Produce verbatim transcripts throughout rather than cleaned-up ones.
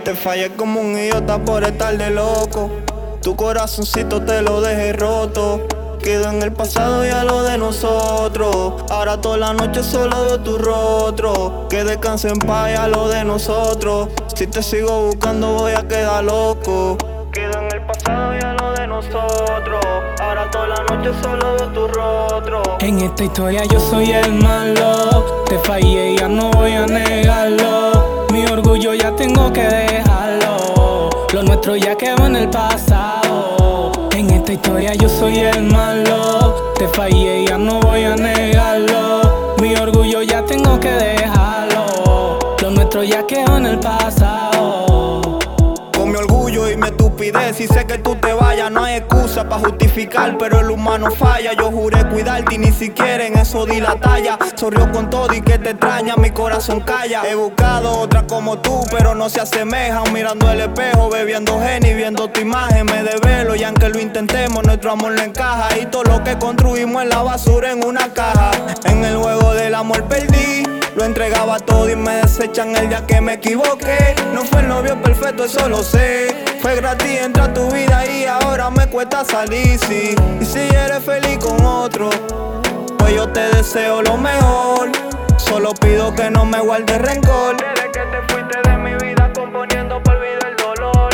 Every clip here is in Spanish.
Te fallé como un idiota por estar de loco. Tu corazoncito te lo dejé roto. Quedó en el pasado ya lo de nosotros. Ahora toda la noche solo veo tu rostro. Que descanse en paz ya lo de nosotros. Si te sigo buscando voy a quedar loco. Quedó en el pasado ya lo de nosotros. Ahora toda la noche solo veo tu rostro. En esta historia yo soy el malo. Te fallé, ya no voy a negarlo. Mi orgullo ya tengo que dejarlo. Lo nuestro ya quedó en el pasado. En esta historia yo soy el malo. Te fallé, ya no voy a negarlo. Mi orgullo ya tengo que dejarlo. Lo nuestro ya quedó en el pasado. Con mi orgullo y mi estupidez, y sé que tú te vayas, no hay excusa para justificar, pero el humano falla. Yo juré cuidarte y ni siquiera en eso di la talla. Sonrió con todo y que te extraña, mi corazón calla. He buscado otra como tú, pero no se asemejan. Mirando el espejo, bebiendo Henny, viendo tu imagen, me develo. Y aunque lo intentemos, nuestro amor no encaja. Y todo lo que construimos en la basura en una caja. En el juego del amor perdí. Lo entregaba todo y me desechan el día que me equivoqué. No fue el novio perfecto, eso lo sé. Fue gratis entrar a tu vida y ahora me cuesta salir, sí. Y si eres feliz con otro, pues yo te deseo lo mejor. Solo pido que no me guardes rencor. Desde que te fuiste de mi vida componiendo por olvidar el dolor.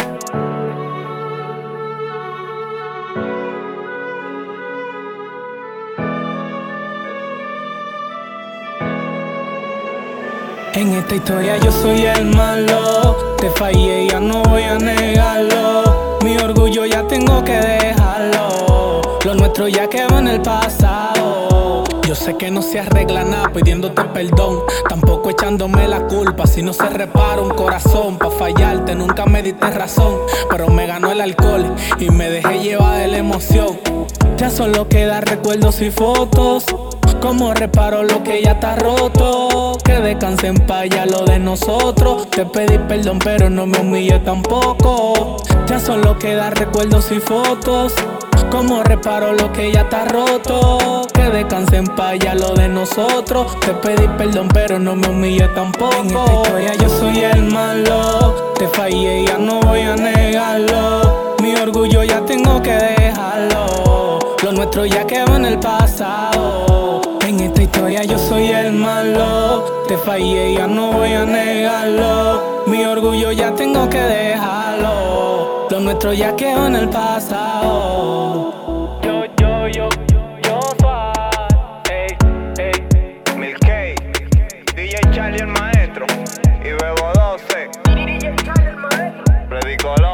En esta historia yo soy el malo. Te fallé, ya no voy a negarlo. Mi orgullo ya tengo que dejarlo. Lo nuestro ya quedó en el pasado. Yo sé que no se arregla nada pidiéndote perdón, tampoco echándome la culpa. Si no se repara un corazón, pa' fallarte nunca me diste razón. Pero me ganó el alcohol y me dejé llevar de la emoción. Ya solo quedan recuerdos y fotos. Como reparo lo que ya está roto. Que descanse en paz ya lo de nosotros. Te pedí perdón pero no me humillé tampoco. Ya solo quedan recuerdos y fotos. Como reparo lo que ya está roto. Que descanse en paz ya lo de nosotros. Te pedí perdón pero no me humillé tampoco. En esta historia yo soy el malo. Te fallé, ya no voy a negarlo. Mi orgullo ya tengo que dejarlo. Lo nuestro ya quedó en el pasado. En esta historia yo soy el malo. Te fallé, ya no voy a negarlo. Mi orgullo ya tengo que dejarlo. Lo nuestro ya quedó en el pasado. Yo, yo, yo, yo soy ey, ey, Mil K, D J Charlie el maestro y Bebo doce. D J Charlie el maestro. Predicó